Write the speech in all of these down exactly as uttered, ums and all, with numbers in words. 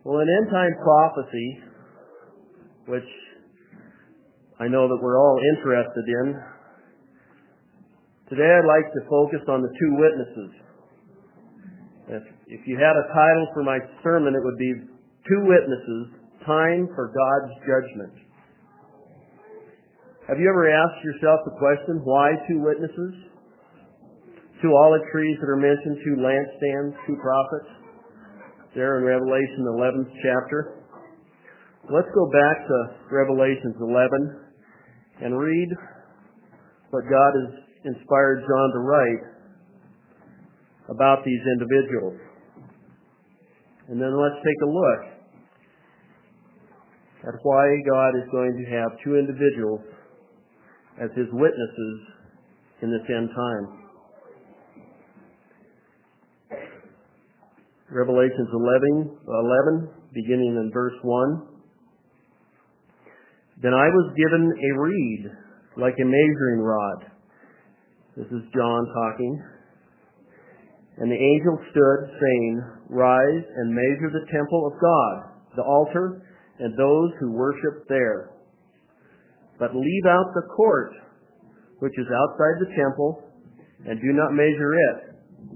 Well, an end-time prophecy, which I know that we're all interested in, today I'd like to focus on the two witnesses. If, if you had a title for my sermon, it would be Two Witnesses, Time for God's Judgment. Have you ever asked yourself the question, why two witnesses? Two olive trees that are mentioned, two lampstands, two prophets, there in Revelation eleventh chapter. Let's go back to Revelations eleven and read what God has inspired John to write about these individuals. And then let's take a look at why God is going to have two individuals as His witnesses in this end time. Revelations eleven, eleven, beginning in verse one. Then I was given a reed like a measuring rod. This is John talking. And the angel stood, saying, Rise and measure the temple of God, the altar, and those who worship there. But leave out the court, which is outside the temple, and do not measure it.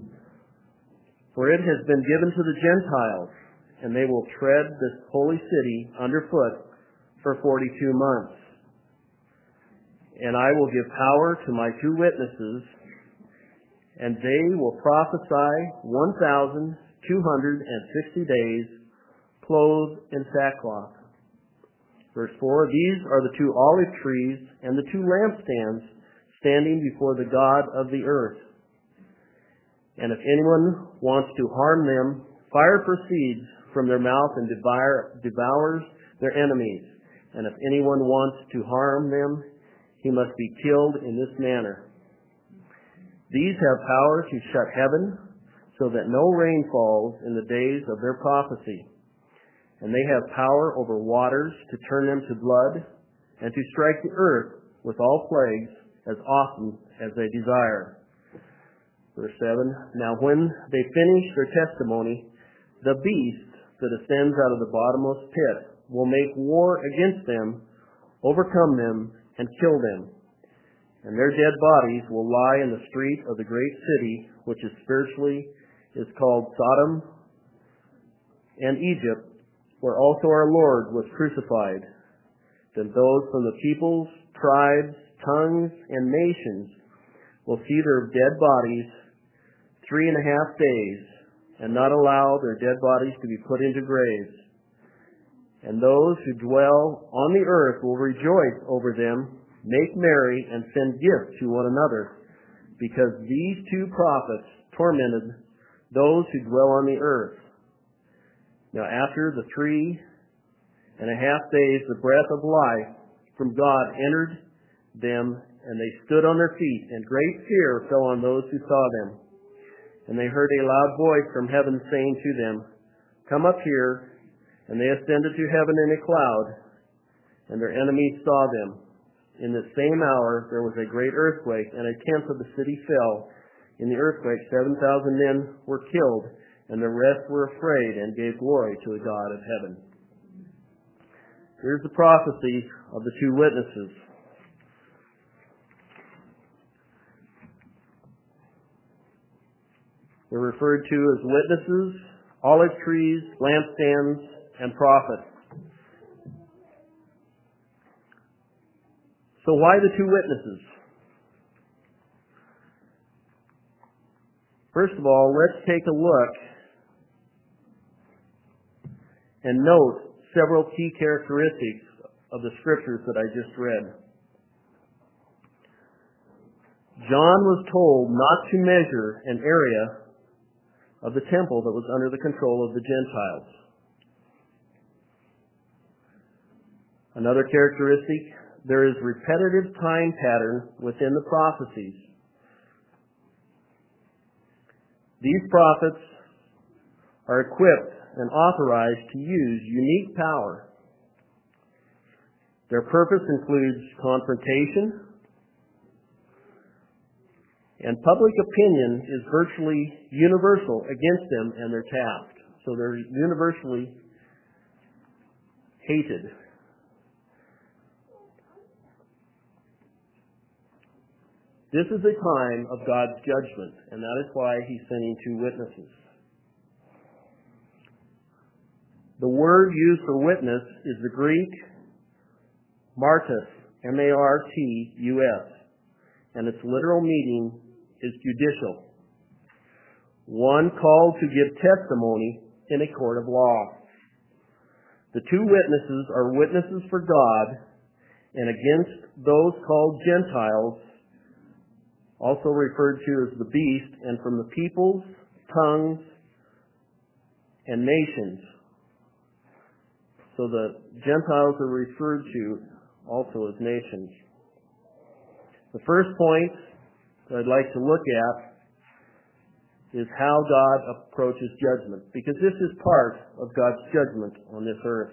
For it has been given to the Gentiles, and they will tread this holy city underfoot for forty-two months. And I will give power to my two witnesses, and they will prophesy one thousand two hundred sixty days, clothed in sackcloth. Verse four, These are the two olive trees and the two lampstands standing before the God of the earth. And if anyone wants to harm them, fire proceeds from their mouth and devour, devours their enemies. And if anyone wants to harm them, he must be killed in this manner. These have power to shut heaven so that no rain falls in the days of their prophecy. And they have power over waters to turn them to blood and to strike the earth with all plagues as often as they desire. Verse seven, Now when they finish their testimony, the beast that ascends out of the bottomless pit will make war against them, overcome them, and kill them. And their dead bodies will lie in the street of the great city, which is spiritually is called Sodom and Egypt, where also our Lord was crucified. Then those from the peoples, tribes, tongues, and nations will see their dead bodies three and a half days, and not allow their dead bodies to be put into graves. And those who dwell on the earth will rejoice over them, make merry, and send gifts to one another, because these two prophets tormented those who dwell on the earth. Now after the three and a half days, the breath of life from God entered them, and they stood on their feet, and great fear fell on those who saw them. And they heard a loud voice from heaven saying to them, Come up here. And they ascended to heaven in a cloud, and their enemies saw them. In the same hour there was a great earthquake, and a tenth of the city fell. In the earthquake seven thousand men were killed, and the rest were afraid and gave glory to the God of heaven. Here's the prophecy of the two witnesses. They're referred to as witnesses, olive trees, lampstands, and prophets. So why the two witnesses? First of all, let's take a look and note several key characteristics of the scriptures that I just read. John was told not to measure an area of the temple that was under the control of the Gentiles. Another characteristic, there is repetitive time pattern within the prophecies. These prophets are equipped and authorized to use unique power. Their purpose includes confrontation, and public opinion is virtually universal against them and their task. So they're universally hated. This is a time of God's judgment, and that is why he's sending two witnesses. The word used for witness is the Greek martus, M A R T U S, and its literal meaning is judicial. One called to give testimony in a court of law. The two witnesses are witnesses for God and against those called Gentiles, also referred to as the beast, and from the peoples, tongues, and nations. So the Gentiles are referred to also as nations. The first point that I'd like to look at is how God approaches judgment, because this is part of God's judgment on this earth.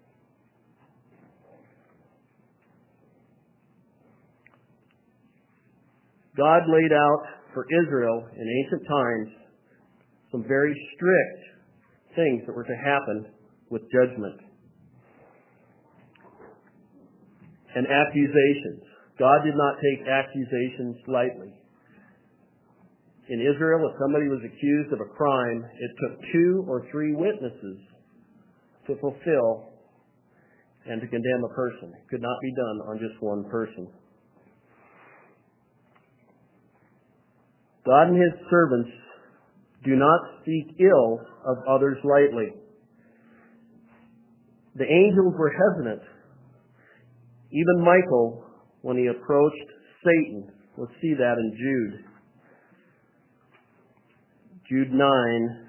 God laid out for Israel in ancient times some very strict things that were to happen with judgment. And accusations. God did not take accusations lightly. In Israel, if somebody was accused of a crime, it took two or three witnesses to fulfill and to condemn a person. It could not be done on just one person. God and his servants do not speak ill of others lightly. The angels were hesitant. Even Michael, when he approached Satan, let's see that in Jude. Jude nine.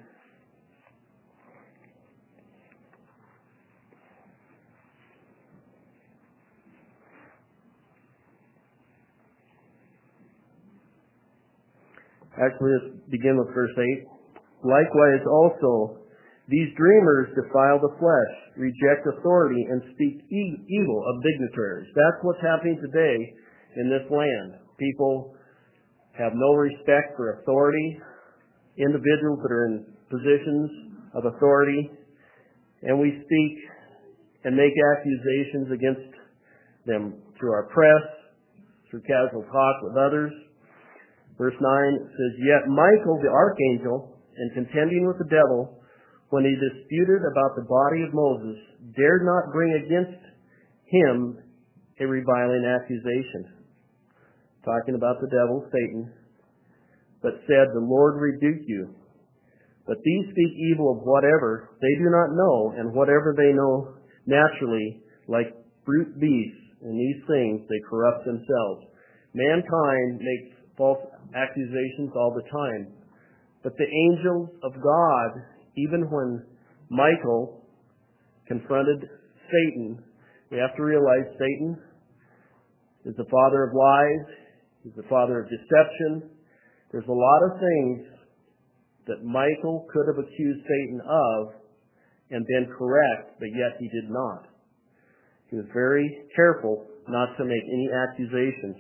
Actually, let's begin with verse eight. Likewise also, these dreamers defile the flesh, reject authority, and speak e- evil of dignitaries. That's what's happening today in this land. People have no respect for authority, individuals that are in positions of authority, and we speak and make accusations against them through our press, through casual talk with others. Verse nine says, Yet Michael the archangel, in contending with the devil, when he disputed about the body of Moses, dared not bring against him a reviling accusation. Talking about the devil, Satan, but said, The Lord rebuke you. But these speak evil of whatever they do not know, and whatever they know naturally, like brute beasts, in these things they corrupt themselves. Mankind makes false accusations all the time. But the angels of God, even when Michael confronted Satan, we have to realize Satan is the father of lies. He's the father of deception. There's a lot of things that Michael could have accused Satan of and been correct, but yet he did not. He was very careful not to make any accusations.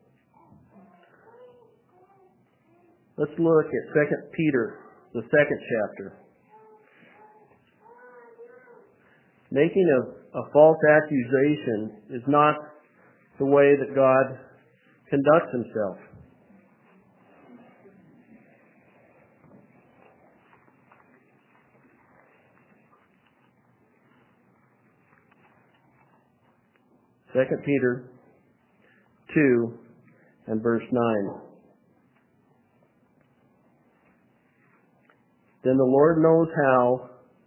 Let's look at Second Peter, the second chapter. Making a, a false accusation is not the way that God conducts himself. Second Peter two and verse nine. Then the Lord knows how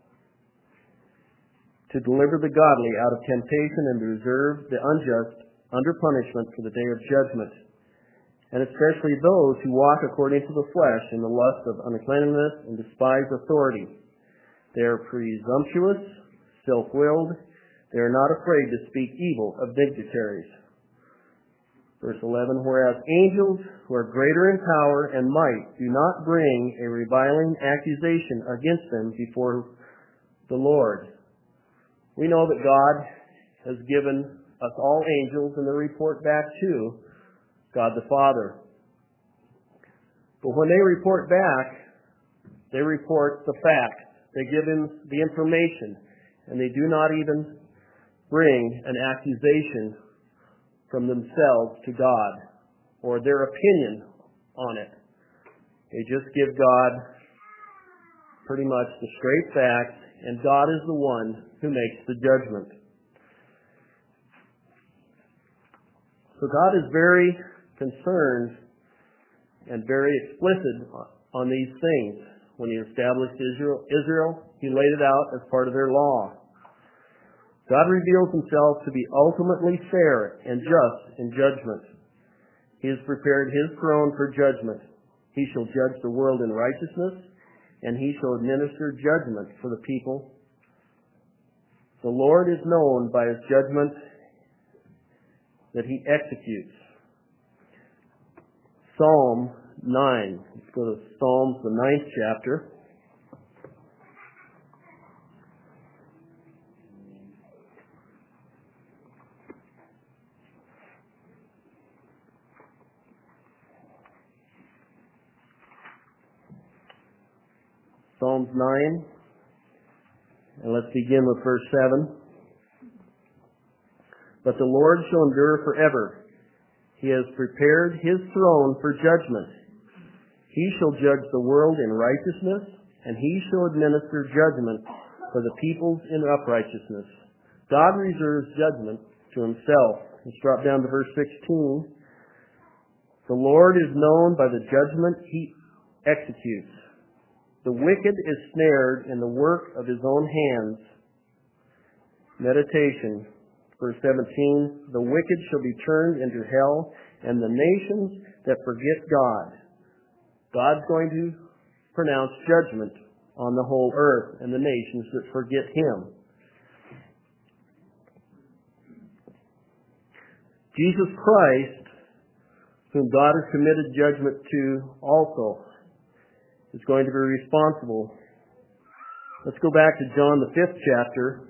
to deliver the godly out of temptation and to reserve the unjust under punishment for the day of judgment, and especially those who walk according to the flesh in the lust of uncleanness and despise authority. They are presumptuous, self-willed. They are not afraid to speak evil of dignitaries. Verse eleven, Whereas angels who are greater in power and might do not bring a reviling accusation against them before the Lord. We know that God has given us all angels, and they report back to God the Father. But when they report back, they report the facts. They give him the information, and they do not even bring an accusation from themselves to God or their opinion on it. They just give God pretty much the straight facts, and God is the one who makes the judgment. So God is very concerned and very explicit on these things. When He established Israel, Israel, He laid it out as part of their law. God reveals Himself to be ultimately fair and just in judgment. He has prepared His throne for judgment. He shall judge the world in righteousness, and He shall administer judgment for the people. The Lord is known by His judgment that He executes. Psalm nine. Let's go to Psalms, the ninth chapter. Psalms nine, and let's begin with verse seven. But the Lord shall endure forever. He has prepared His throne for judgment. He shall judge the world in righteousness, and He shall administer judgment for the peoples in uprightness. God reserves judgment to Himself. Let's drop down to verse sixteen. The Lord is known by the judgment He executes. The wicked is snared in the work of his own hands. Meditation. Verse seventeen. The wicked shall be turned into hell, and the nations that forget God. God's going to pronounce judgment on the whole earth and the nations that forget Him. Jesus Christ, whom God has committed judgment to also, is going to be responsible. Let's go back to John the fifth chapter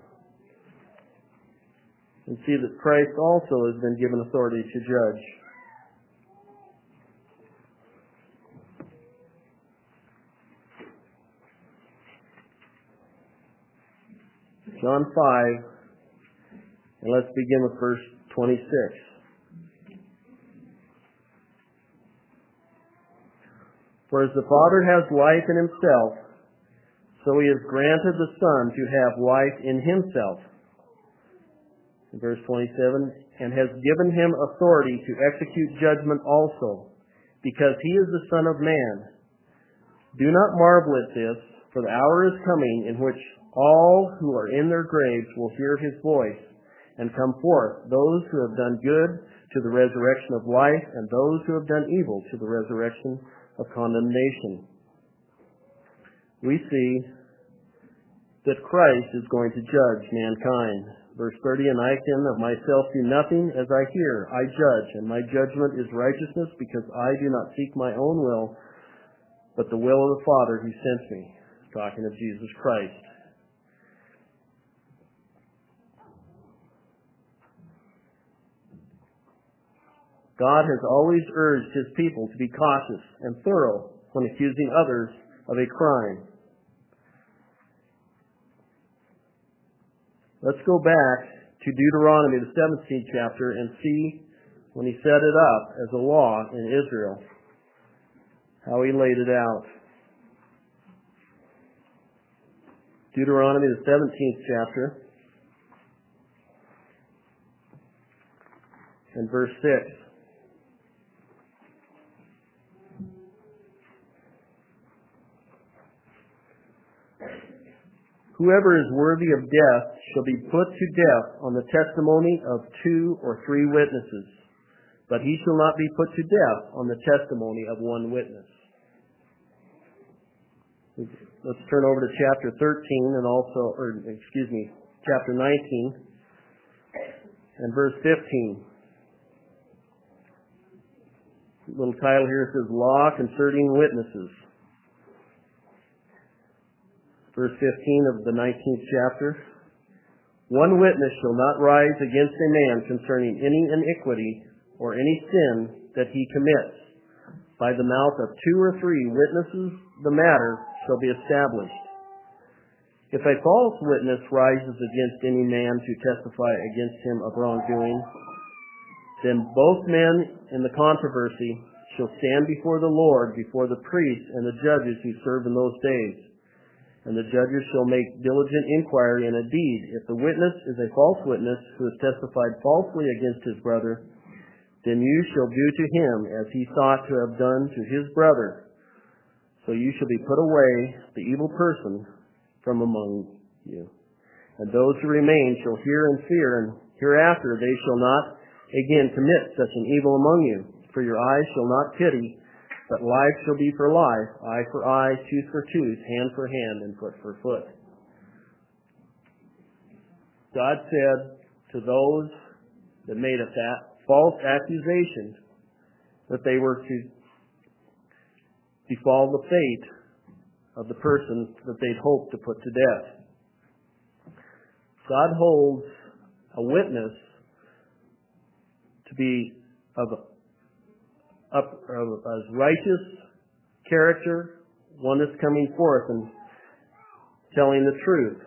and see that Christ also has been given authority to judge. John five, and let's begin with verse twenty-six. For as the Father has life in Himself, so He has granted the Son to have life in Himself. In verse twenty-seven, and has given Him authority to execute judgment also, because He is the Son of Man. Do not marvel at this, for the hour is coming in which all who are in their graves will hear His voice and come forth, those who have done good to the resurrection of life, and those who have done evil to the resurrection of condemnation. We see that Christ is going to judge mankind. Verse thirty, and I can of myself do nothing, as I hear, I judge, and my judgment is righteousness, because I do not seek my own will, but the will of the Father who sent me. Talking of Jesus Christ. God has always urged His people to be cautious and thorough when accusing others of a crime. Let's go back to Deuteronomy, the seventeenth chapter, and see when He set it up as a law in Israel, how He laid it out. Deuteronomy, the seventeenth chapter, and verse six. Whoever is worthy of death shall be put to death on the testimony of two or three witnesses, but he shall not be put to death on the testimony of one witness. Let's turn over to chapter thirteen and also, or excuse me, chapter nineteen and verse fifteen. The little title here says, Law Concerning Witnesses. Verse fifteen of the nineteenth chapter. One witness shall not rise against a man concerning any iniquity or any sin that he commits. By the mouth of two or three witnesses the matter shall be established. If a false witness rises against any man to testify against him of wrongdoing, then both men in the controversy shall stand before the Lord, before the priests and the judges who serve in those days. And the judges shall make diligent inquiry in a deed. If the witness is a false witness who has testified falsely against his brother, then you shall do to him as he thought to have done to his brother. So you shall be put away, the evil person, from among you. And those who remain shall hear and fear, and hereafter they shall not again commit such an evil among you. For your eyes shall not pity, but life shall be for life, eye for eye, tooth for tooth, hand for hand, and foot for foot. God said to those that made a false accusation that they were to befall the fate of the person that they'd hoped to put to death. God holds a witness to be of Up, of, as righteous character, one that's coming forth and telling the truth.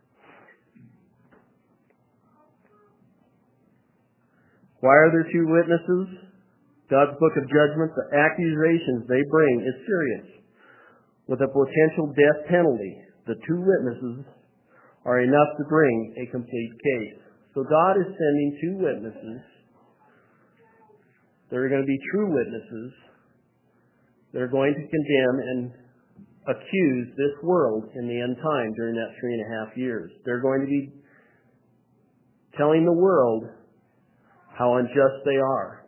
Why are there two witnesses? God's book of judgment, the accusations they bring is serious. With a potential death penalty, the two witnesses are enough to bring a complete case. So God is sending two witnesses. There are going to be true witnesses that are going to condemn and accuse this world in the end time during that three and a half years. They're going to be telling the world how unjust they are.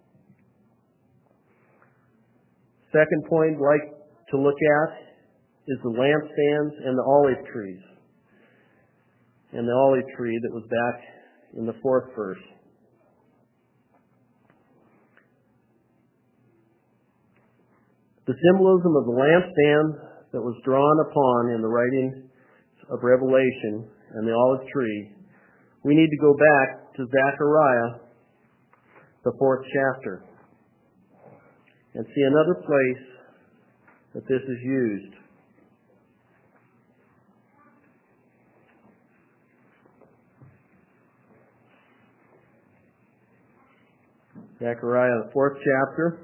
Second point I'd like to look at is the lampstands and the olive trees. And the olive tree that was back in the fourth verse. The symbolism of the lampstand that was drawn upon in the writing of Revelation and the olive tree, we need to go back to Zechariah, the fourth chapter, and see another place that this is used. Zechariah, the fourth chapter,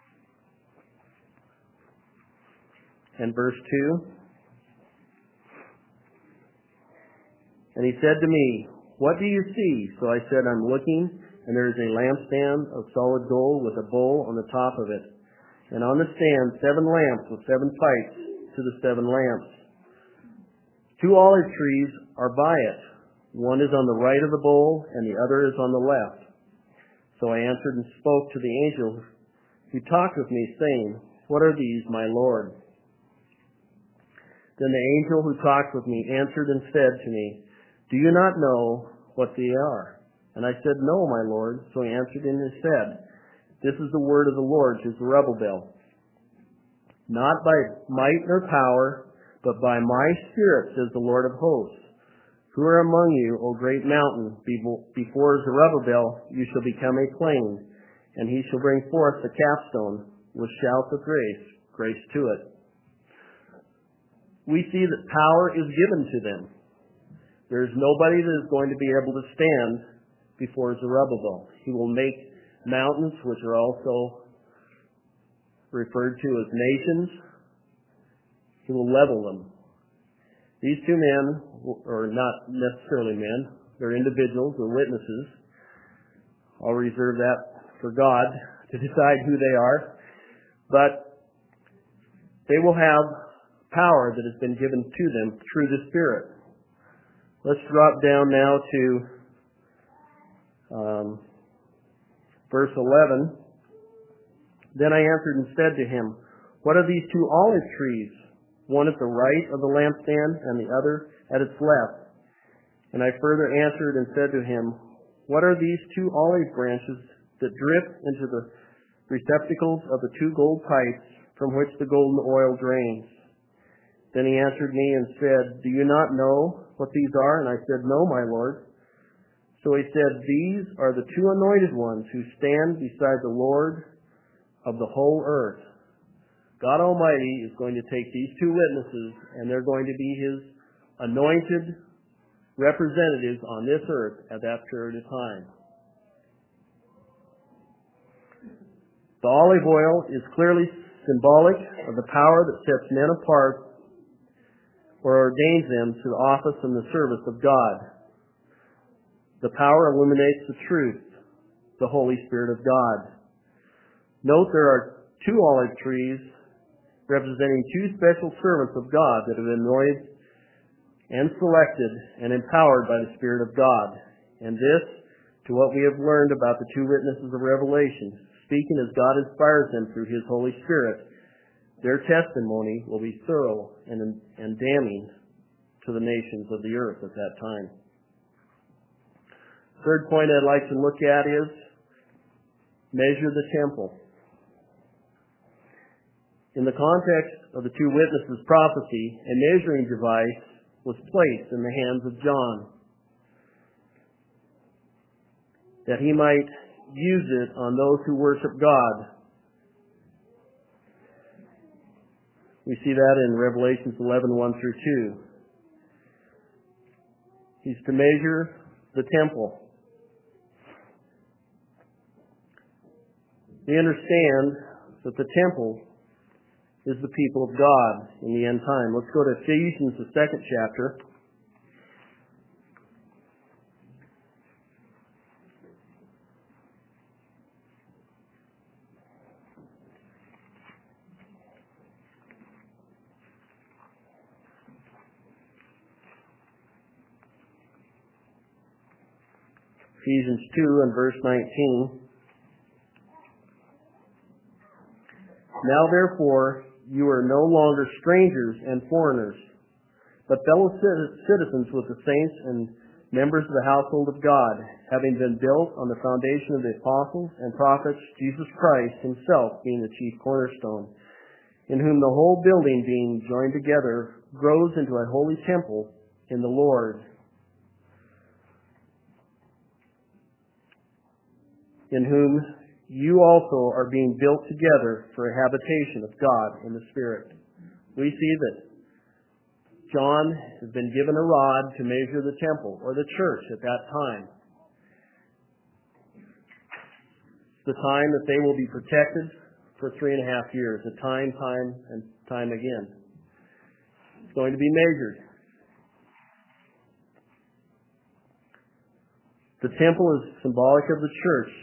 and verse two. And he said to me, "What do you see?" So I said, "I'm looking, and there is a lampstand of solid gold with a bowl on the top of it. And on the stand, seven lamps with seven pipes to the seven lamps. Two olive trees are by it. One is on the right of the bowl, and the other is on the left." So I answered and spoke to the angel who talked with me, saying, "What are these, my Lord?" Then the angel who talked with me answered and said to me, "Do you not know what they are?" And I said, "No, my Lord." So he answered and he said, "This is the word of the Lord to Zerubbabel. Not by might nor power, but by my Spirit, says the Lord of hosts. Who are among you, O great mountain? Before Zerubbabel you shall become a plain, and he shall bring forth the capstone with shouts of grace, grace to it." We see that power is given to them. There's nobody that is going to be able to stand before Zerubbabel. He will make mountains, which are also referred to as nations. He will level them. These two men, or not necessarily men, they're individuals, they're witnesses. I'll reserve that for God to decide who they are. But they will have power that has been given to them through the Spirit. Let's drop down now to um, verse eleven. Then I answered and said to him, "What are these two olive trees, one at the right of the lampstand and the other at its left?" And I further answered and said to him, "What are these two olive branches that drip into the receptacles of the two gold pipes from which the golden oil drains?" Then he answered me and said, "Do you not know what these are?" And I said, "No, my Lord." So he said, "These are the two anointed ones who stand beside the Lord of the whole earth." God Almighty is going to take these two witnesses, and they're going to be His anointed representatives on this earth at that period of time. The olive oil is clearly symbolic of the power that sets men apart or ordains them to the office and the service of God. The power illuminates the truth, the Holy Spirit of God. Note there are two olive trees representing two special servants of God that have been anointed and selected and empowered by the Spirit of God. And this, to what we have learned about the two witnesses of Revelation, speaking as God inspires them through His Holy Spirit, their testimony will be thorough and, and damning to the nations of the earth at that time. Third point I'd like to look at is measure the temple. In the context of the two witnesses' prophecy, a measuring device was placed in the hands of John that he might use it on those who worship God. We see that in Revelations eleven, one through two. He's to measure the temple. We understand that the temple is the people of God in the end time. Let's go to Ephesians, the second chapter. Ephesians two and verse nineteen. Now therefore, you are no longer strangers and foreigners, but fellow citizens with the saints and members of the household of God, having been built on the foundation of the apostles and prophets, Jesus Christ himself being the chief cornerstone, in whom the whole building being joined together grows into a holy temple in the Lord, in whom you also are being built together for a habitation of God in the Spirit. We see that John has been given a rod to measure the temple, or the church at that time. The time that they will be protected for three and a half years, a time, time, and time again. It's going to be measured. The temple is symbolic of the church.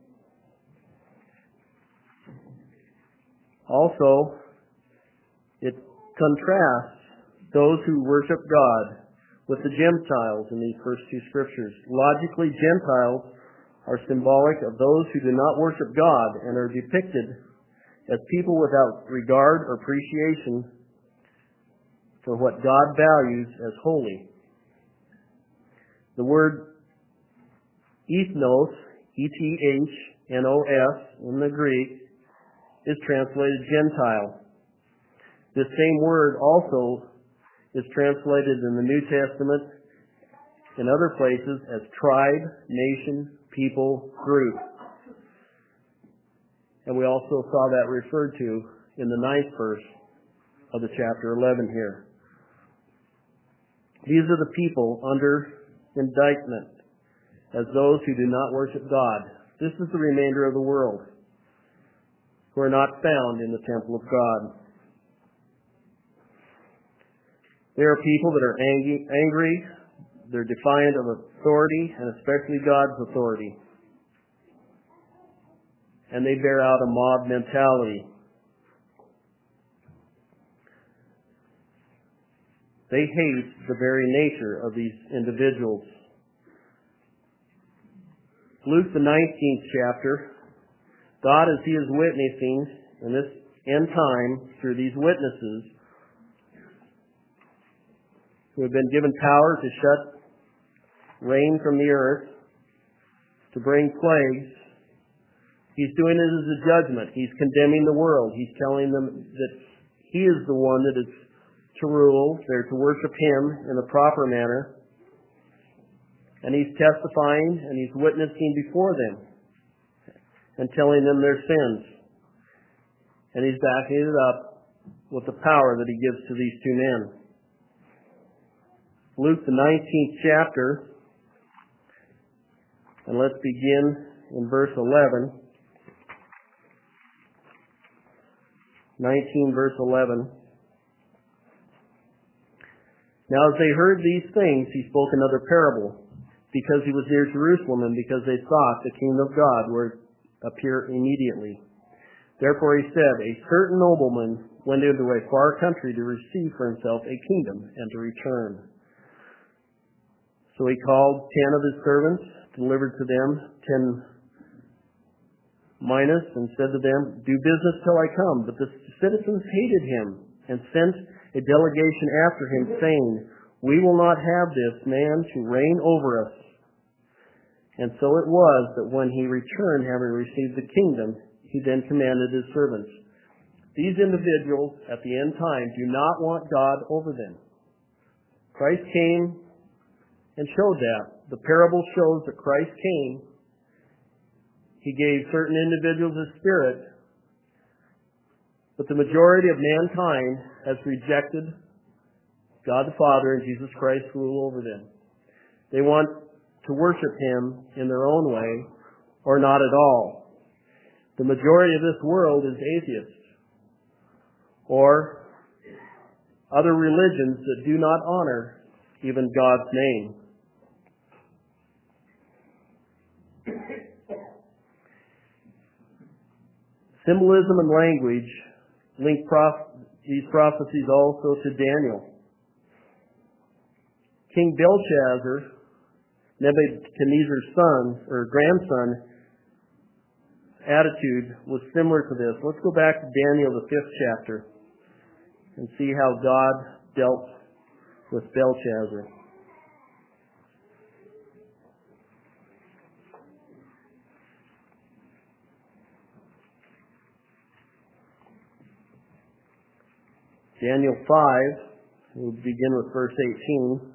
Also, it contrasts those who worship God with the Gentiles in these first two scriptures. Logically, Gentiles are symbolic of those who do not worship God and are depicted as people without regard or appreciation for what God values as holy. The word ethnos, E T H N O S in the Greek, is translated Gentile. This same word also is translated in the New Testament in other places as tribe, nation, people, group. And we also saw that referred to in the ninth verse of the chapter eleven here. These are the people under indictment as those who do not worship God. This is the remainder of the world who are not found in the temple of God. They are people that are angry, angry, they're defiant of authority, and especially God's authority. And they bear out a mob mentality. They hate the very nature of these individuals. Luke the nineteenth chapter, God, as He is witnessing in this end time through these witnesses who have been given power to shut rain from the earth, to bring plagues, He's doing it as a judgment. He's condemning the world. He's telling them that He is the one that is to rule. They're to worship Him in a proper manner. And He's testifying and He's witnessing before them and telling them their sins. And He's backing it up with the power that He gives to these two men. Luke, the nineteenth chapter, and let's begin in verse eleven. nineteen, verse eleven. Now as they heard these things, he spoke another parable, because he was near Jerusalem, and because they thought the kingdom of God would appear immediately. Therefore he said, A certain nobleman went into a far country to receive for himself a kingdom, and to return. So he called ten of his servants, delivered to them ten minas, and said to them, Do business till I come. But the citizens hated him, and sent a delegation after him, saying, We will not have this man to reign over us. And so it was that when he returned, having received the kingdom, he then commanded his servants. These individuals at the end time do not want God over them. Christ came and showed that. The parable shows that Christ came. He gave certain individuals His Spirit, but the majority of mankind has rejected God the Father and Jesus Christ rule over them. They want to worship Him in their own way, or not at all. The majority of this world is atheist, or other religions that do not honor even God's name. Symbolism and language link prof- these prophecies also to Daniel. King Belshazzar, Nebuchadnezzar's son or grandson, attitude was similar to this. Let's go back to Daniel, the fifth chapter, and see how God dealt with Belshazzar. Daniel five, we'll begin with verse eighteen.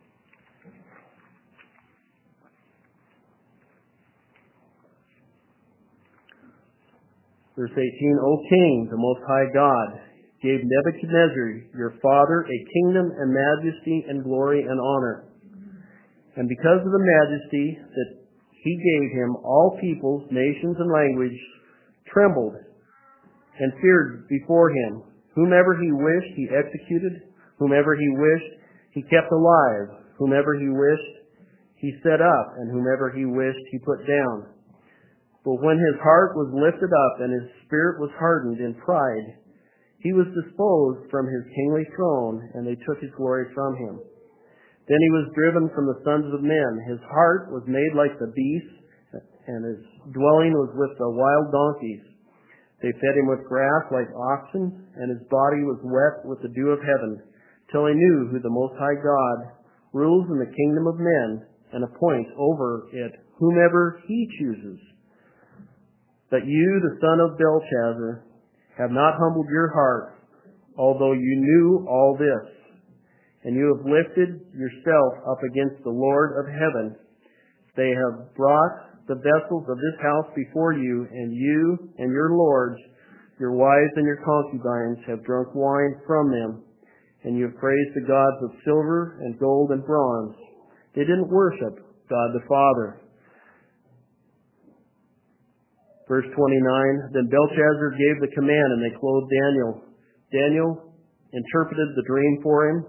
Verse eighteen, O King, the Most High God, gave Nebuchadnezzar, your father, a kingdom and majesty and glory and honor. And because of the majesty that he gave him, all peoples, nations, and languages trembled and feared before him. Whomever he wished, he executed. Whomever he wished, he kept alive. Whomever he wished, he set up. And whomever he wished, he put down. But when his heart was lifted up and his spirit was hardened in pride, he was disposed from his kingly throne, and they took his glory from him. Then he was driven from the sons of men. His heart was made like the beasts, and his dwelling was with the wild donkeys. They fed him with grass like oxen, and his body was wet with the dew of heaven, till he knew who the Most High God rules in the kingdom of men, and appoints over it whomever he chooses. But you, the son of Belshazzar, have not humbled your heart, although you knew all this. And you have lifted yourself up against the Lord of heaven. They have brought the vessels of this house before you, and you and your lords, your wives and your concubines, have drunk wine from them, and you have praised the gods of silver and gold and bronze. They didn't worship God the Father. Verse twenty-nine, Then Belshazzar gave the command, and they clothed Daniel. Daniel interpreted the dream for him,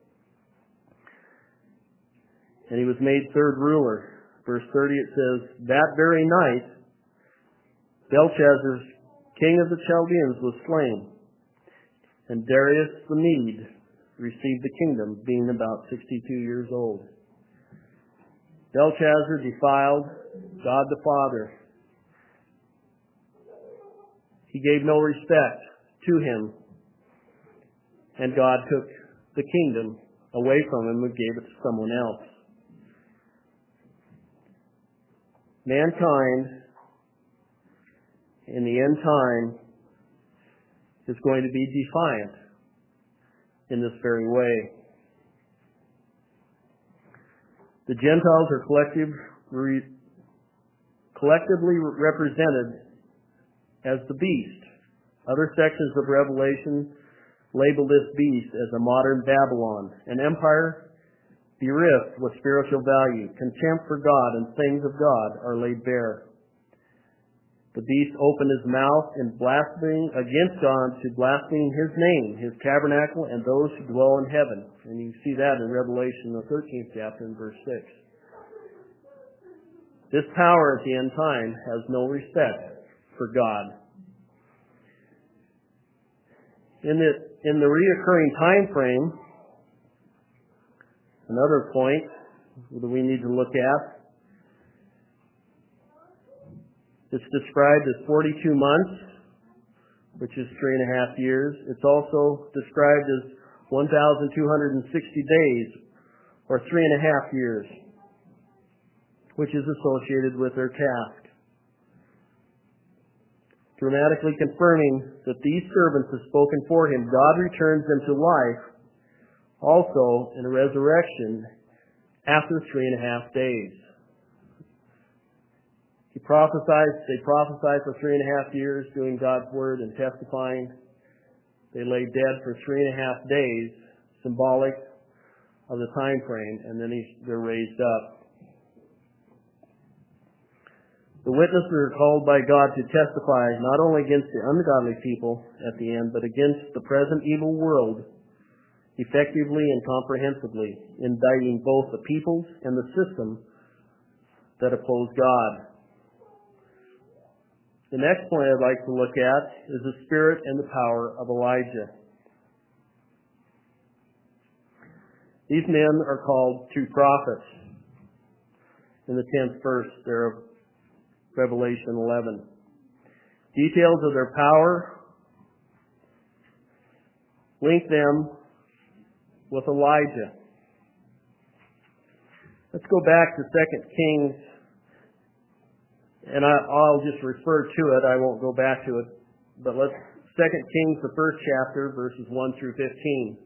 and he was made third ruler. Verse thirty, it says, That very night, Belshazzar, king of the Chaldeans, was slain, and Darius the Mede received the kingdom, being about sixty-two years old. Belshazzar defiled God the Father. He gave no respect to him, and God took the kingdom away from him and gave it to someone else. Mankind, in the end time, is going to be defiant in this very way. The Gentiles are collective, re, collectively represented as the beast. Other sections of Revelation label this beast as a modern Babylon, an empire bereft with spiritual value. Contempt for God and things of God are laid bare. The beast opened his mouth in blaspheming against God to blaspheme his name, his tabernacle, and those who dwell in heaven. And you see that in Revelation, the thirteenth chapter, in verse six. This power at the end time has no respect for God. In the, in the reoccurring time frame, another point that we need to look at, it's described as forty-two months, which is three and a half years. It's also described as one thousand two hundred sixty days, or three and a half years, which is associated with their task. Dramatically confirming that these servants have spoken for him, God returns them to life, also in a resurrection after three and a half days. He prophesied, they prophesied for three and a half years, doing God's word and testifying. They lay dead for three and a half days, symbolic of the time frame, and then they're raised up. The witnesses are called by God to testify not only against the ungodly people at the end, but against the present evil world, effectively and comprehensively, indicting both the peoples and the system that oppose God. The next point I'd like to look at is the spirit and the power of Elijah. These men are called two prophets. In the tenth verse there of Revelation eleven. Details of their power link them with Elijah. Let's go back to Second Kings. And I, I'll just refer to it. I won't go back to it. But let's, Second Kings, the first chapter, verses one through fifteen.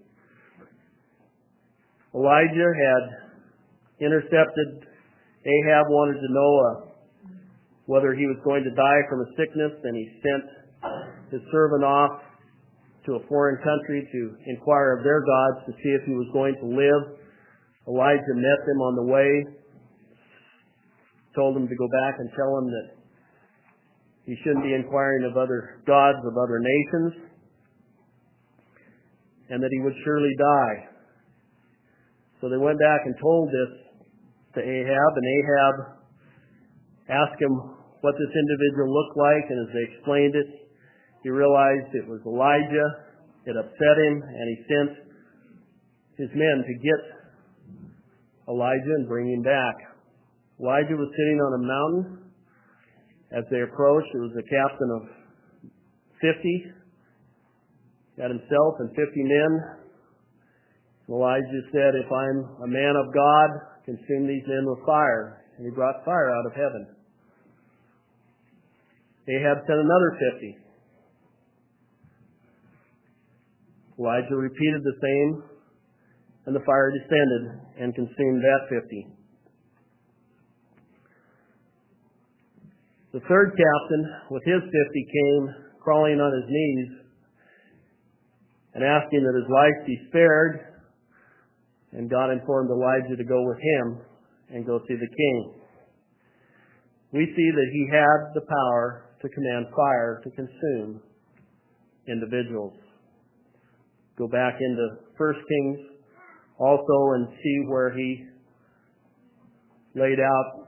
Elijah had intercepted. Ahab wanted to know uh, whether he was going to die from a sickness, and he sent his servant off to a foreign country to inquire of their gods to see if he was going to live. Elijah met them on the way, told him to go back and tell him that he shouldn't be inquiring of other gods of other nations, and that he would surely die. So they went back and told this to Ahab, and Ahab asked him what this individual looked like, and as they explained it, he realized it was Elijah. It upset him, and he sent his men to get Elijah and bring him back. Elijah was sitting on a mountain. As they approached, it was a captain of fifty. He had himself and fifty men. Elijah said, "If I'm a man of God, consume these men with fire." And he brought fire out of heaven. Ahab sent another fifty. Elijah repeated the same, and the fire descended and consumed that fifty. The third captain, with his fifty, came crawling on his knees and asking that his life be spared, and God informed Elijah to go with him and go see the king. We see that he had the power to command fire to consume individuals. Go back into First Kings also and see where he laid out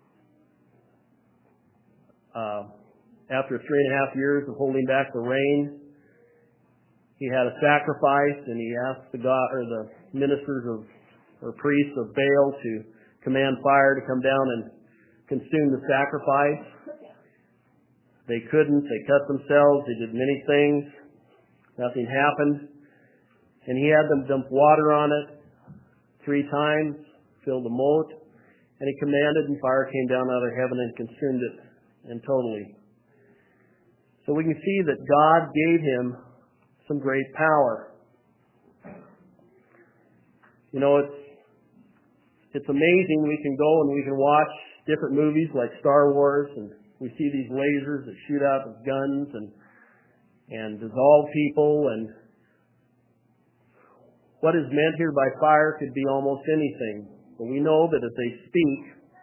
uh, after three and a half years of holding back the rain, he had a sacrifice, and he asked the God or the ministers of or priests of Baal to command fire to come down and consume the sacrifice. They couldn't. They cut themselves. They did many things. Nothing happened. And he had them dump water on it three times, fill the moat, and he commanded, and fire came down out of heaven and consumed it and totally. So we can see that God gave him some great power. You know, it's it's amazing. We can go and we can watch different movies like Star Wars, and we see these lasers that shoot out with guns and and dissolve people. And what is meant here by fire could be almost anything. But we know that if they speak,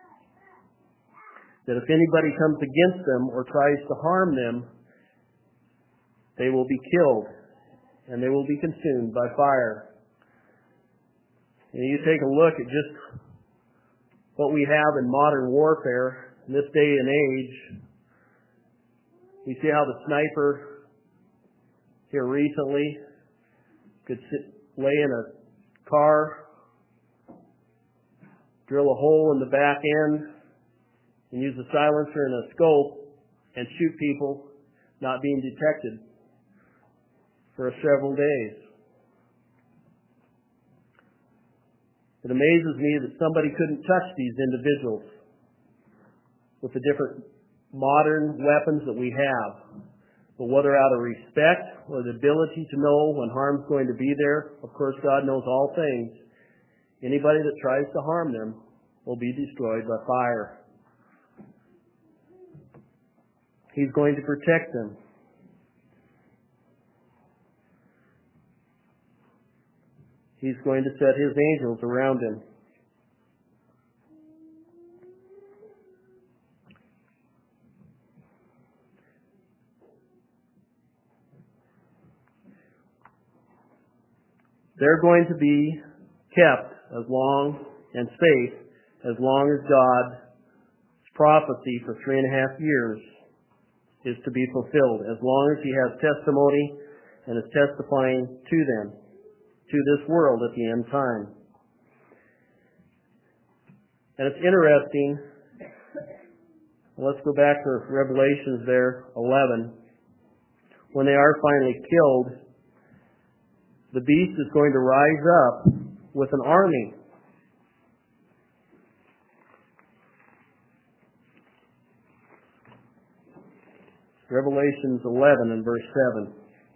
that if anybody comes against them or tries to harm them, they will be killed and they will be consumed by fire. And you take a look at just what we have in modern warfare in this day and age. You see how the sniper here recently could sit, lay in a car, drill a hole in the back end, and use a silencer and a scope and shoot people not being detected for several days. It amazes me that somebody couldn't touch these individuals with the different modern weapons that we have. But whether out of respect or the ability to know when harm's going to be there, of course God knows all things, anybody that tries to harm them will be destroyed by fire. He's going to protect them. He's going to set his angels around him. They're going to be kept as long and safe as long as God's prophecy for three and a half years is to be fulfilled, as long as he has testimony and is testifying to them, to this world at the end time. And it's interesting, let's go back to Revelations there, eleven. When they are finally killed, the beast is going to rise up with an army. Revelations eleven and verse seven.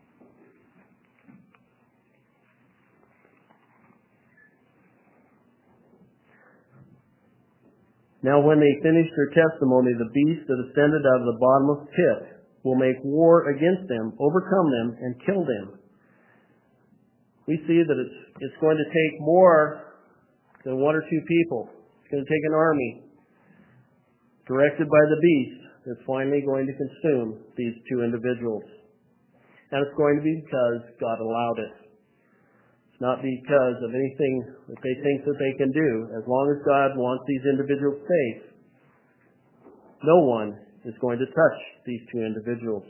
Now when they finish their testimony, the beast that ascended out of the bottomless pit will make war against them, overcome them, and kill them. We see that it's, it's going to take more than one or two people. It's going to take an army directed by the beast that's finally going to consume these two individuals. And it's going to be because God allowed it. It's not because of anything that they think that they can do. As long as God wants these individuals safe, no one is going to touch these two individuals.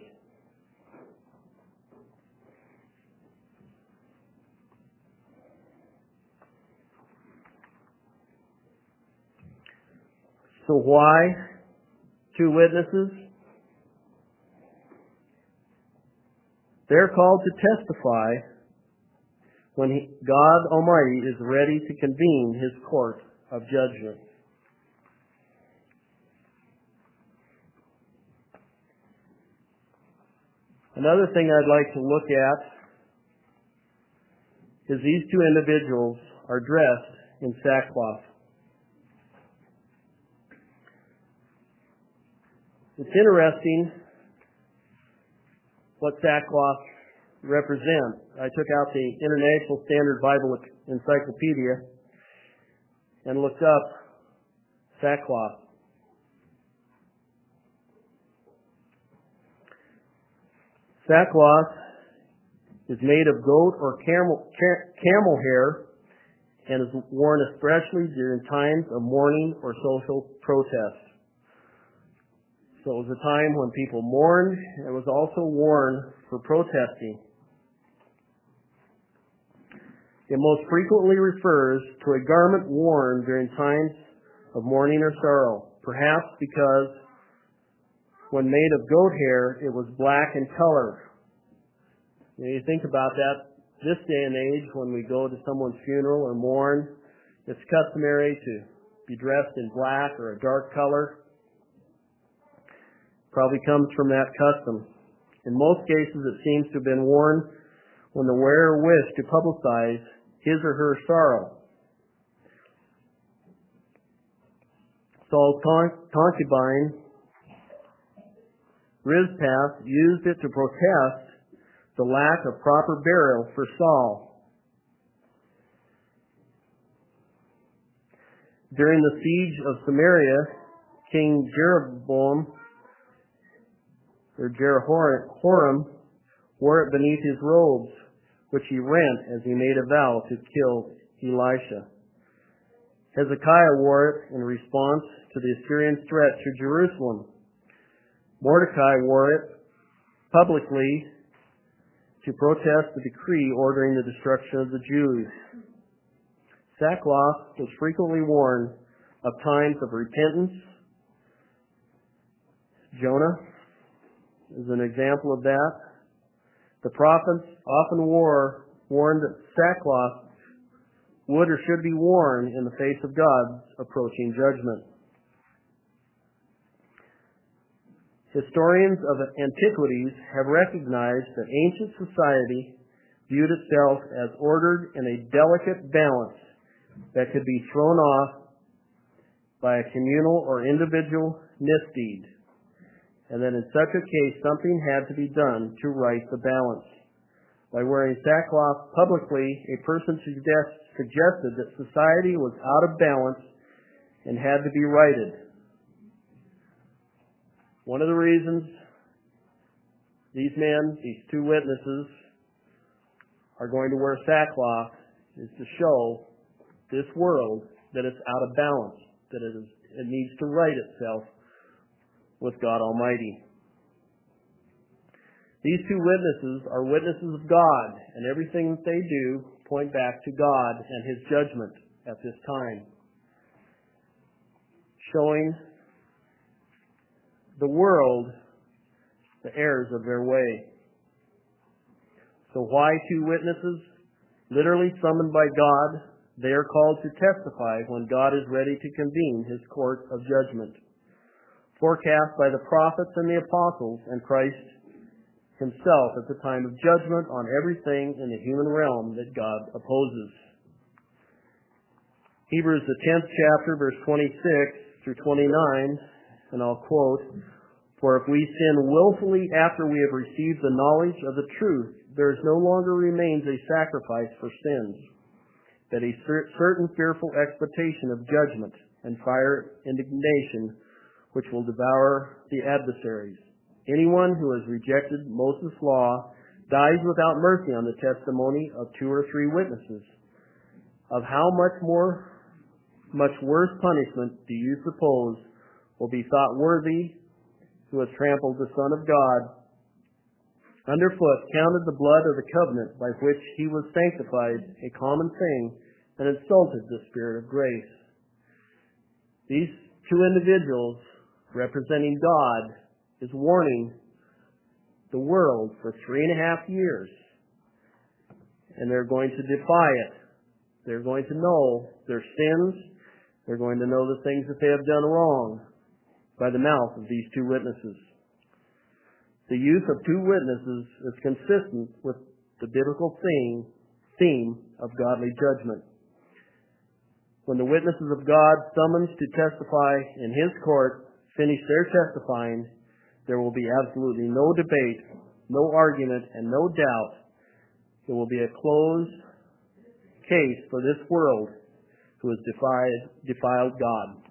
So why two witnesses? They're called to testify when he, God Almighty is ready to convene his court of judgment. Another thing I'd like to look at is these two individuals are dressed in sackcloth. It's interesting what sackcloth represents. I took out the International Standard Bible Encyclopedia and looked up sackcloth. Sackcloth is made of goat or camel, camel hair and is worn especially during times of mourning or social protest. So it was a time when people mourned, and it was also worn for protesting. It most frequently refers to a garment worn during times of mourning or sorrow, perhaps because when made of goat hair, it was black in color. You know, you think about that this day and age when we go to someone's funeral or mourn, it's customary to be dressed in black or a dark color. Probably comes from that custom. In most cases, it seems to have been worn when the wearer wished to publicize his or her sorrow. Saul's concubine, Rizpah, used it to protest the lack of proper burial for Saul. During the siege of Samaria, King Jeroboam, or Jehoram, wore it beneath his robes, which he rent as he made a vow to kill Elisha. Hezekiah wore it in response to the Assyrian threat to Jerusalem. Mordecai wore it publicly to protest the decree ordering the destruction of the Jews. Sackcloth was frequently worn of times of repentance. Jonah is an example of that. The prophets often wore warned that sackcloth would or should be worn in the face of God's approaching judgment. Historians of antiquities have recognized that ancient society viewed itself as ordered in a delicate balance that could be thrown off by a communal or individual misdeed, and that in such a case something had to be done to right the balance. By wearing sackcloth publicly, a person suggest, suggested that society was out of balance and had to be righted. One of the reasons these men, these two witnesses, are going to wear sackcloth is to show this world that it's out of balance, that it, is, it needs to right itself with God Almighty. These two witnesses are witnesses of God, and everything that they do point back to God and His judgment at this time, showing the world the errors of their way. So why two witnesses? Literally summoned by God, they are called to testify when God is ready to convene His court of judgment. Forecast by the prophets and the apostles and Christ Himself at the time of judgment on everything in the human realm that God opposes. Hebrews, the tenth chapter, verse twenty-six through twenty-nine, and I'll quote, "For if we sin willfully after we have received the knowledge of the truth, there no longer remains a sacrifice for sins, but a certain fearful expectation of judgment and fire indignation, which will devour the adversaries. Anyone who has rejected Moses' law dies without mercy on the testimony of two or three witnesses. Of how much more, much worse punishment do you suppose will be thought worthy who has trampled the Son of God underfoot, counted the blood of the covenant by which he was sanctified a common thing, and insulted the Spirit of grace?" These two individuals, representing God, is warning the world for three and a half years, and they're going to defy it. They're going to know their sins. They're going to know the things that they have done wrong by the mouth of these two witnesses. The use of two witnesses is consistent with the biblical theme, theme of godly judgment. When the witnesses of God summoned to testify in His court finish their testifying, there will be absolutely no debate, no argument, and no doubt. It will be a closed case for this world who has defied, defiled God.